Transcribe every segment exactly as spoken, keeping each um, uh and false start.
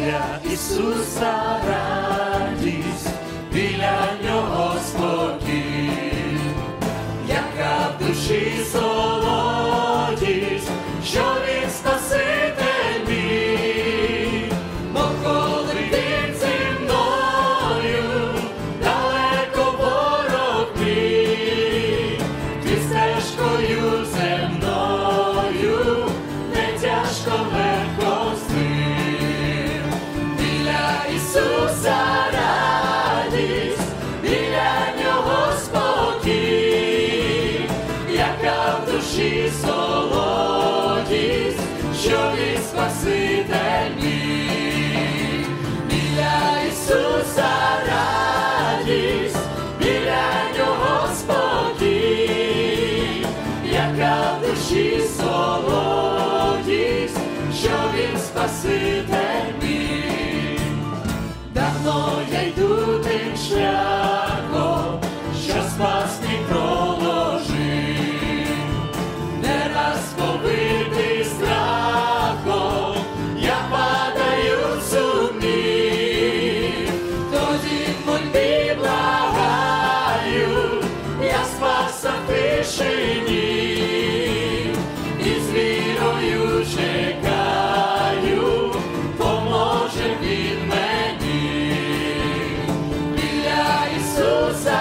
біля Ісуса радість, біля Нього спокій, яка в душі солодість, що Він Спаситель мій. Бо коли Він зі мною, далеко ворог мій, ти стежкою земною, не тяжко легко з ним. Біля Ісуса радість, біля Нього спокій, яка в душі солодість, що Він Спаситель мій. Біля Ісуса радість, біля Нього спокій, яка в душі солодість, що Він Спаситель мій. Давно я йду тим шляхом, що спас мій проложив. Не раз побитий страхом, я падаю в сумнів. Тоді в мольбі благаю, я спаса в тишині. І з вірою чекаю, поможе Він мені. Біля Ісуса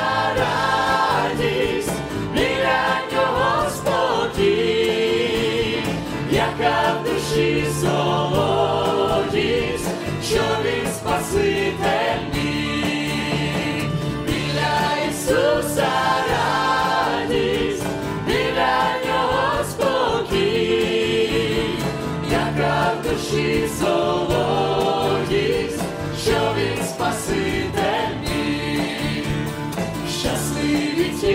радість, біля Нього спокій, яка в душі солодість, що Він Спаситель мій. Біля Ісуса радість, біля Нього спокій, яка в душі солодість, що Він Спаситель мій. Щасливі ті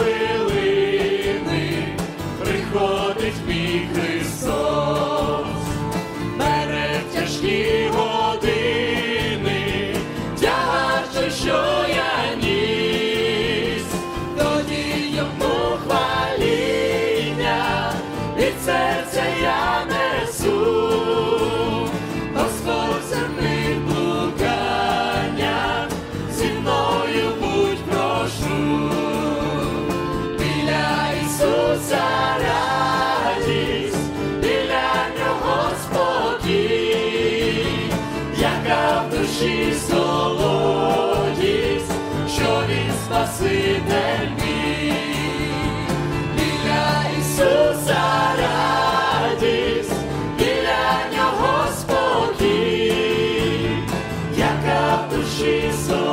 хвилини, приходить мій Христос, бере в тяжкі години, тягар той, що я ніс. Тоді йому хваління від серця я несу. Господь земних блуканнях, зі мною будь прошу. Біля Ісуса радість, біля Нього спокій, яка в душі солодість, що Він Спаситель мій. Біля Ісуса радість, біля Нього спокій, яка в душі солодість,